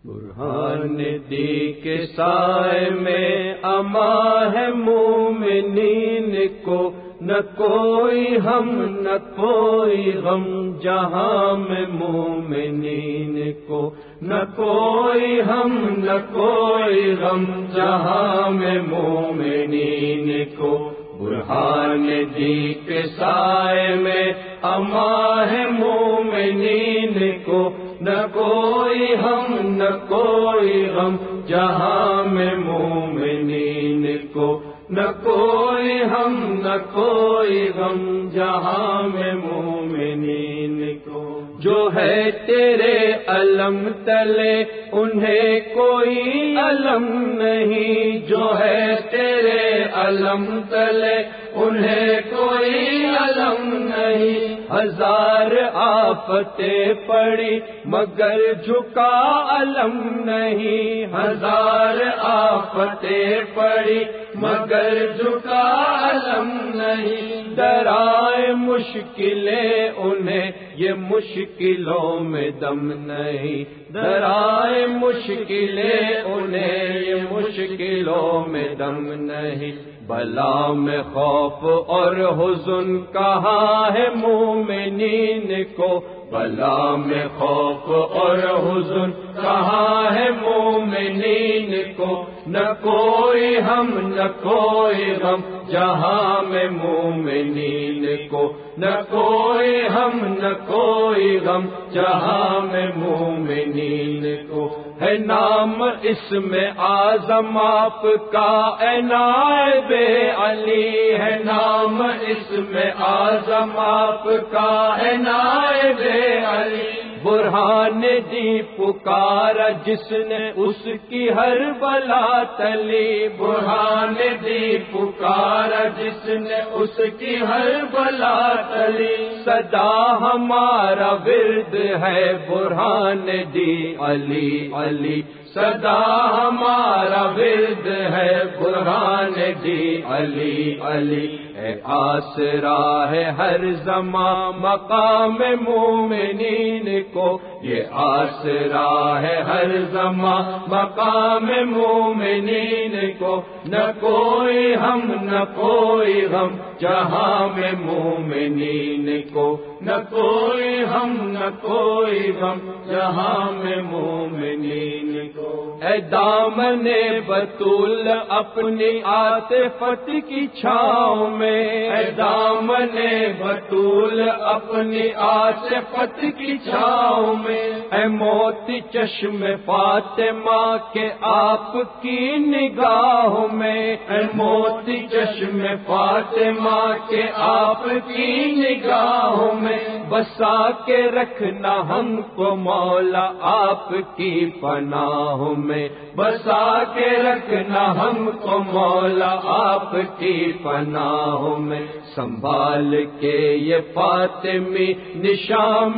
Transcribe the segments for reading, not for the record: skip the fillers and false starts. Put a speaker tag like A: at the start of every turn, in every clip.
A: برہان دی کے سائے میں اما ہے مومنین کو، نہ کوئی ہم نہ کوئی غم جہاں میں مومنین کو، نہ کوئی ہم نہ کوئی غم جہاں میں مومنین کو۔ برہان دی کے سائے میں اما ہے مومنین کو، نہ کوئی ہم نہ کوئی غم جہاں میں مومنین کو، نہ کوئی ہم نہ کوئی غم جہاں میں مومنین کو۔ جو ہے تیرے علم تلے انہیں کوئی علم نہیں، جو ہے تیرے علم تلے انہیں کوئی علم نہیں۔ ہزار آفتیں پڑی مگر جھکا علم نہیں، ہزار آفتیں پڑی مگر جھکا علم نہیں۔ ڈرائے مشکلیں انہیں یہ مشکلوں میں دم نہیں، ڈرائے مشکلیں انہیں یہ مشکلوں میں دم نہیں۔ بلا میں خوف اور حزن کہاں ہے مومنین کو، بلا میں خوف اور حزن کہاں ہے مومنین کو۔ نہ کوئی ہم نہ کوئی غم جہاں میں مومنین کو، نہ کوئی ہم نہ کوئی غم جہاں میں مومنین کو۔ ہے نام اس میں اعظم آپ کا اے نائب علی، ہے نام اس میں اعظم آپ کا اے نائب علی۔ برہان دی پکارا جس نے اس کی ہر بلا ٹلی، برہان دی پکارا جس نے اس کی ہر بلا ٹلی۔ صدا ہمارا ورد ہے برہان دی علی علی، صدا ہمارا ورد ہے برہان دی علی علی۔ اے آسرا ہے ہر زمان مقام مومنین کو، یہ آسرا ہے ہر زمان مقام مومنین کو۔ نہ کوئی ہم نہ کوئی غم جہاں میں مومنین کو، نہ کوئی ہم نہ کوئی غم جہاں میں مومنین کو۔ اے دامن بطول اپنی عاطفت کی چھاؤں میں، اے دامن بطول اپنی عاطفت کی چھاؤں میں۔ اے موتی چشم فاطمہ کے آپ کی نگاہوں میں، اے موتی چشم فاطمہ کے آپ کی نگاہوں میں۔ بسا کے رکھنا ہم کو مولا آپ کی پناہوں میں، بسا کے رکھنا ہم کو مولا آپ کی پناہوں میں۔ سنبھال کے یہ فاطمی نشان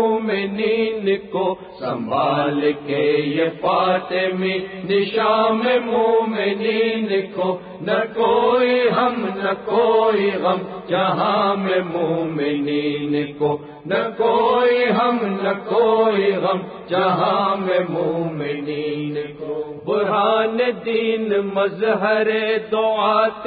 A: مومنین کو، سنبھال کے یہ فاطمی نشان مومنین کو۔ نہ کوئی ہم نہ کوئی غم جہاں میں مومنین کو، نہ کوئی ہم نہ کوئی غم جہاں میں مومنین کو۔ برہان دین مظہر دعات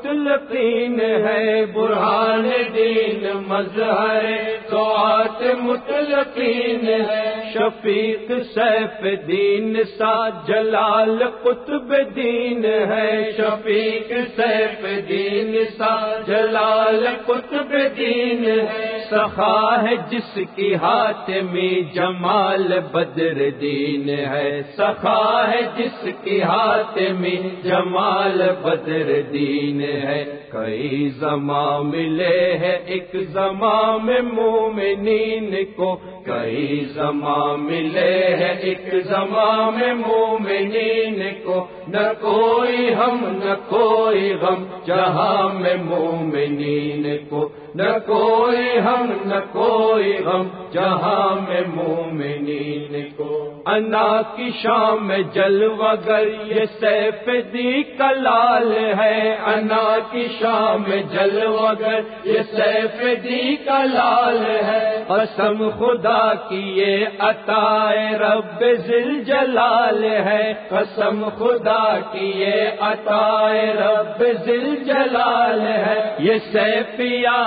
A: مطلقین ہے، برہان دین مظہر دعات مطلقین ہے۔ شفیق سیف دین سا جلال قطب دین ہے، شفیق سیف دین سا جلال قطب دین ہے۔ سخا ہے جس کی حاتمی جمال بدر دین ہے، سخا ہے جس کی حاتمی جمال بدر دین ہے۔ کئی زماں ملے ہیں ایک زماں میں مومنین کو، کئی زماں ملے ہیں ایک زماں میں مومنین کو۔ نہ کوئی ہم نہ کوئی غم جہاں میں مومنین کو، نہ کوئی ہم نہ کوئی غم جہاں میں مومنین کو۔ انا کی شام جلوہ گر یہ سیف دی کلال ہے، انا کی شام جلوہ گر یہ سیف دی کلال ہے، قسم خدا کی یہ عطا رب ذل جلال ہے، قسم خدا کی یہ عطا رب ذل جلال ہے، یہ سیف یا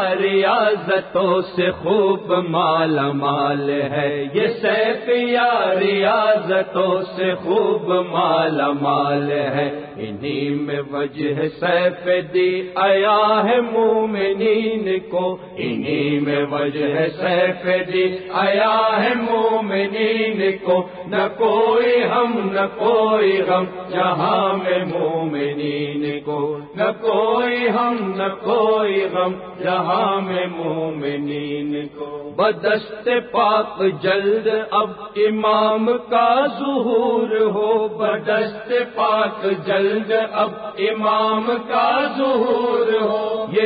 A: ریاضتوں سے خوب مالا مال ہے، یہ سیف یا ریاضتوں سے خوب مالا مال ہے، انہی میں وجہ سیف دی آیا ہے مومنین کو، انہی میں وجہ سیف دی آیا ہے مومنین کو، نہ کوئی ہم نہ کوئی غم جہاں میں مومنین کو، نہ کوئی ہم نہ کوئی غم جہاں میں مومنین کو، بدست پاک جلد اب امام کا ظہور ہو، بدست پاک جلد اب امام کا ظہور ہو، یہ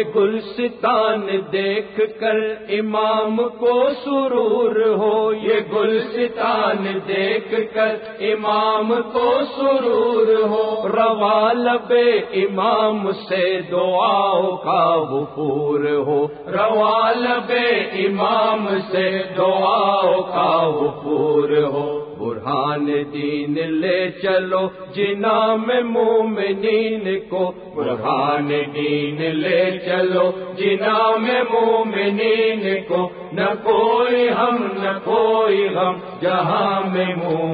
A: گلستان دیکھ کر امام کو سرور ہو، یہ گلستان دیکھ کر امام کو سرور ہو، روا لب امام سے دعاؤں کا وفور ہو، روا لب امام سے دعاؤں کا وفور ہو، برہان دین لے چلو جنا میں مومنین کو، برہان دین لے چلو جنا میں مومنین کو، نہ کوئی ہم نہ کوئی غم جہاں میں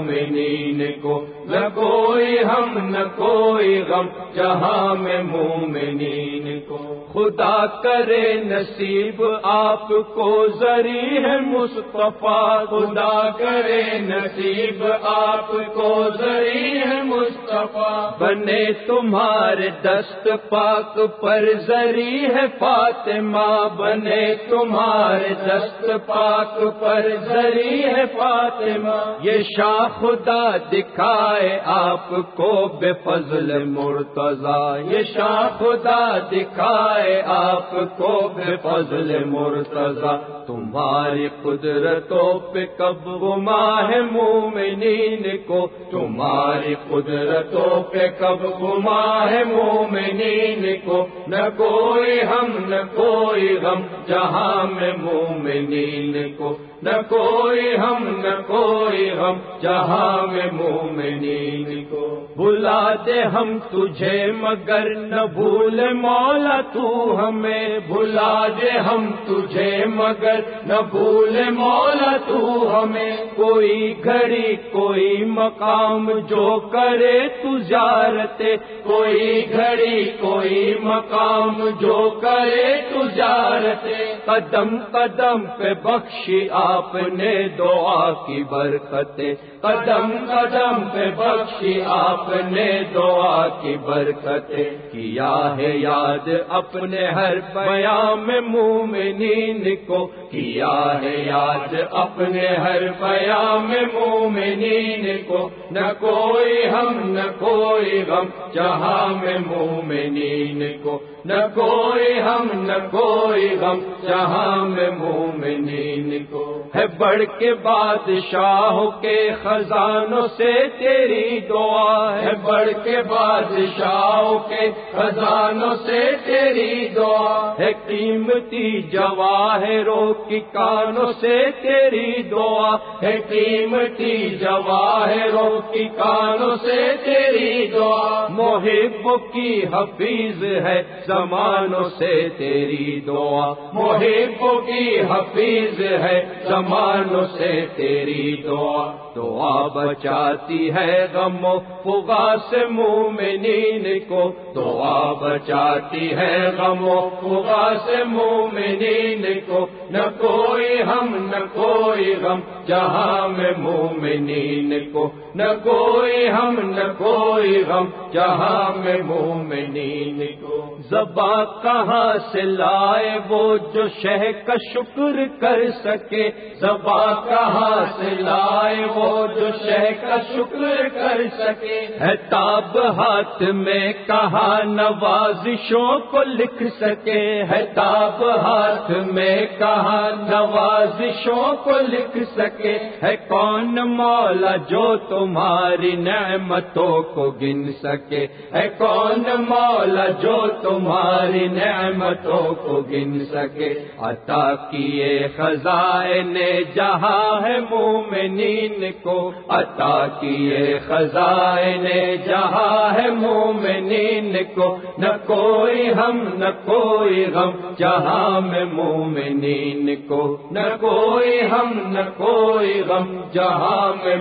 A: مومنین کو، نہ کوئی ہم نہ کوئی غم جہاں میں مومنین کو، خدا کرے نصیب آپ کو ذریعہ ہے مصطفیٰ، خدا کرے نصیب آپ کو ذریعہ ہے مصطفیٰ، بنے تمہارے دست پاک پر ذریعہ ہے فاطمہ، بنے تمہارے دست پاک پر ذریعہ ہے فاطمہ، یہ شاہ خدا دکھائے آپ کو بے فضل مرتضی، یہ شاہ خدا دکھائے آپ کو بے فضل مرتضی، تمہاری قدرتوں پہ کب گما ہے مومنین کو، تمہاری قدرتوں پہ کب گما ہے مومنین کو، نہ کوئی ہم نہ کوئی غم جہاں میں مومنین کو، نہ کوئی ہم نہ کوئی غم جہاں میں مومنین کو، بلا دے ہم تجھے مگر نہ بھول مولا تو ہمیں، بلا دے ہم تجھے مگر نہ بھول مولا تو ہمیں، کوئی گھڑی کوئی مقام جو کرے تو زیارت، کوئی گھڑی کوئی مقام جو کرے تو زیارت، قدم قدم پہ بخشی آپ نے دعا کی برکتیں، قدم قدم پہ بخشی آپ نے دعا کی برکتیں، کیا ہے یاد اپنے ہر پیام مومنین کو، کیا ہے یاد اپنے ہر پیام مومنین کو، نہ کوئی ہم نہ کوئی غم جہاں میں مومنین کو، نہ کوئی ہم نہ کوئی غم جہاں میں مومنین کو، ہے بڑھ کے بادشاہوں کے خزانوں سے تیری دعا، ہے بڑھ کے بادشاہوں کے خزانوں سے تیری دعا، ہے قیمتی جواہروں کی کانوں سے تیری دعا، ہے قیمتی جواہروں کی کانوں سے تیری دعا، محب کی حفیظ ہے زمانوں سے تیری دعا، محب کی حفیظ ہے زمانوں سے تیری دعا، دعا بچاتی ہے غم و فغا سے مومنین کو، دعا بچاتی ہے غم و فغا سے مومنین کو، نہ کوئی ہم نہ کوئی غم جہاں میں مومنین کو، نہ کوئی ہم نہ کوئی غم جہاں میں مومنین کو، زباں کہاں سے لائے وہ جو شہ کا شکر کر سکے، زباں کہاں سے لائے وہ جو شہ کا شکر کر سکے، ہے تاب ہاتھ میں کہاں نوازشوں کو لکھ سکے، ہے تاب ہاتھ میں کہاں نوازشوں کو لکھ سکے، ہے کون مولا جو تمہاری نعمتوں کو گن سکے، ہے کون مولا جو تمہاری نعمتوں کو گن سکے، عطا کیے خزائن جہاں ہے مومنین کو، عطا کیے خزائن جہاں ہے مومنین کو، نہ کوئی ہم نہ کوئی غم جہاں میں مومنین کو، نہ کوئی ہم نہ کوئی غم جہاں میں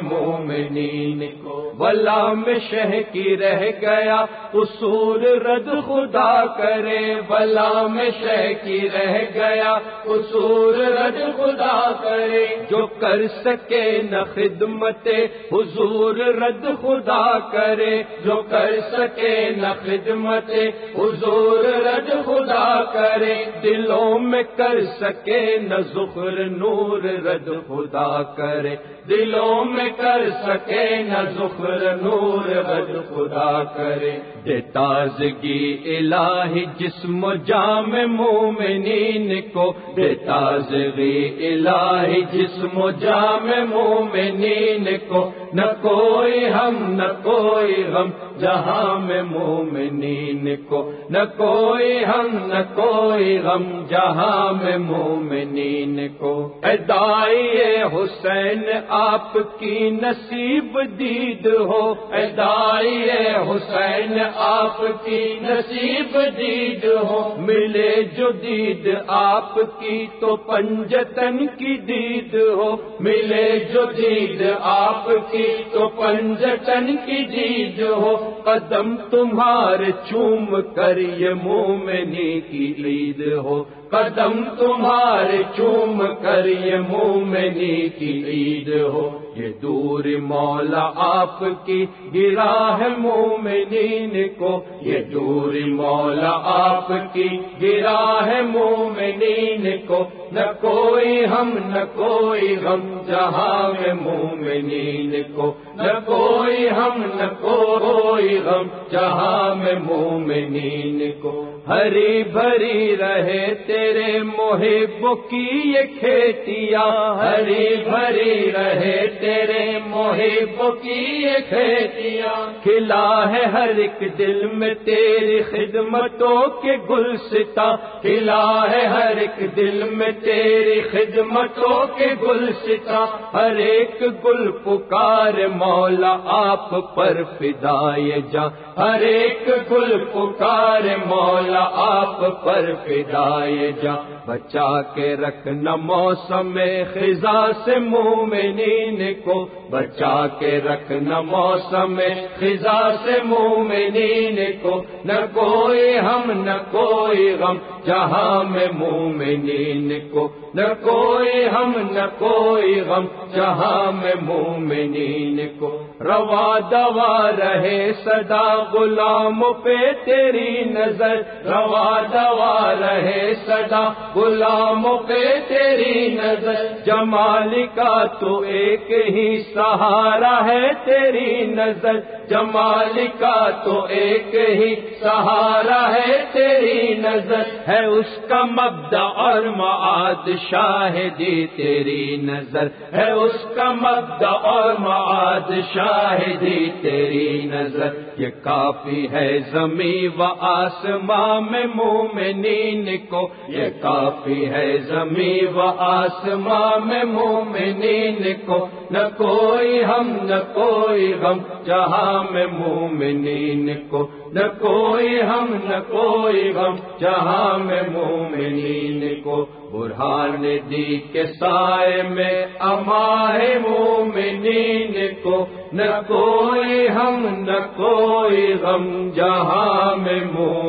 A: مومنین کو، ولا میں شہ کی رہ گیا اصول رد خدا کرے، ولا میں شہ کی رہ گیا اصول رد خدا کرے، جو کر سکے نہ خدمت حضور رد خدا کرے، جو کر سکے نہ خدمت حضور رد خدا کرے، دلوں میں کر سکے نہ ذخر نور رد خدا کرے، دلوں میں کر سکے نہ ذخر نور رد خدا کرے، دے تازگی الہی جسم و جام مومنین کو، دے تازگی الہی جسم و جام مومنین کو، نہ کوئی ہم نہ کوئی غم جہاں میں مومنین کو، نہ کوئی ہم نہ کوئی غم جہاں میں مومنین کو، اے داعی حسین آپ کی نصیب دید ہو، اے داعی حسین آپ کی نصیب دید ہو، ملے جو دید آپ کی تو پنجتن کی دید ہو، ملے جو دید آپ کی تو پنجتن کی دید ہو، قدم تمہارے چوم کر یہ مومنی کی عید ہو، قدم تمہارے چوم کر یہ مومنی کی عید ہو، یہ دور مولا آپ کی گرا ہے مومنین کو، یہ دور مولا آپ کی گرا ہے مومنین کو، نہ کوئی ہم نہ کوئی غم جہاں میں مومنین کو، نہ کوئی ہم نہ کوئی غم جہاں میں مومنین کو، ہری بھری رہے تیرے محب کی یہ کھیتیاں، ہری بھری رہے تیرے محب کی یہ کھیتیاں، کھلا ہے ہر ایک دل میں تیری خدمتوں کے گلستاں، کھلا ہے ہر ایک دل میں تیری خدمتوں کے گلستاں، ہر ایک گل پکار مولا آپ پر فدائے جاں، ہر ایک گل پکار مولا آپ پر فدائے جاں، بچا کے رکھنا موسم خزاں سے مومنین کو، بچا کے رکھنا موسم خزاں سے مومنین کو، نہ کوئی ہم نہ کوئی غم جہاں میں مومنین کو، نہ کوئی ہم نہ کوئی غم جہاں میں مومنین کو، روا دوا رہے صدا غلاموں پہ تیری نظر، روا دوا رہے صدا غلاموں پہ تیری نظر، جمال کا تو ایک ہی سہارا ہے تیری نظر، جمال کا تو ایک ہی سہارا ہے تیری نظر، ہے اس کا مبدأ اور معاد شاہدی تیری نظر، ہے اس کا مبدأ اور معاد شاہدی تیری نظر، یہ کافی ہے زمین و آسمان میں مومنین کو، یہ کافی ہے زمین و آسمان میں مومنین کو، نہ کوئی ہم نہ کوئی غم جہاں میں مومنین کو، نہ کوئی ہم نہ کوئی غم جہاں میں مومنین کو، برہان دی کے سائے میں اما ہے مومنین کو، نہ کوئی ہم نہ کوئی غم جہاں میں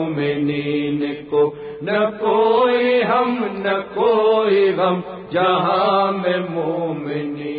A: مومنین کو، نہ کوئی ہم نہ کوئی غم جہاں میں مومنین